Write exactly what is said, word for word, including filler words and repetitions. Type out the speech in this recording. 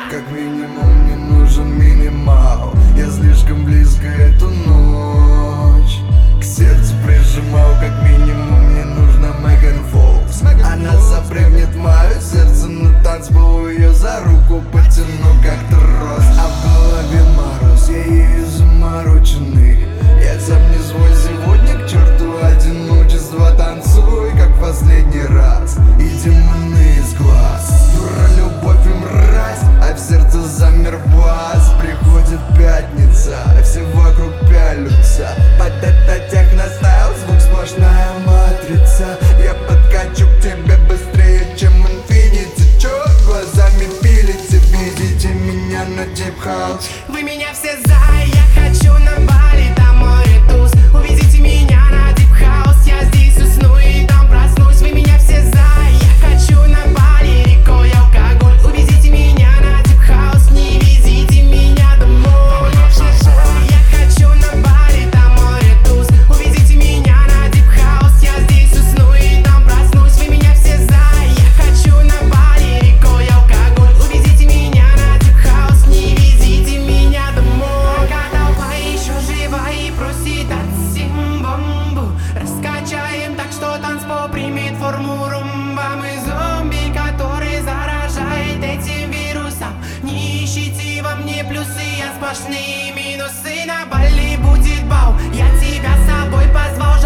Как минимум мне нужен минимал. Я слишком близко эту ночь к сердцу прижимал. Как минимум мне нужна Меган Фокс. Она запрыгнет в мое сердце на танцпол, ее за руку потяну как трос. А в голове мороз, я ею замороченный. Я сам не свой сегодня, к черту одиночество. Танцуй, как в последний раз, и демоны из глаз. Дура, любовь и мразь, а в сердце замер бас. Приходит пятница, все вокруг пялются. Под это техностайл, звук сплошная матрица. Я подкачу к тебе быстрее, чем инфинити. Чё глазами пилите, видите меня на дип хаус. Вы меня все за, я хочу на Бали, там море туз. Увезите меня на дип хаус, я здесь усну и там проснусь. Вы меня все за, я хочу на Бали, рекой алкоголь. Увезите меня на дип хаус, не везите меня домой. Я хочу на Бали, там море туз. Увезите меня на дип хаус, я здесь усну и там проснусь. Вы меня все за, я хочу на Бали, рекой алкоголь. Увезите меня на дип хаус, не везите меня домой. Пока толпа еще жива и просит отсим бомбу, раскачаем так, что танцпол примет форму румба. Мы зомби, который заражает этим вирусом. Не ищите во мне плюсы, я сплошные минусы. На Бали будет бал, я тебя с собой позвал.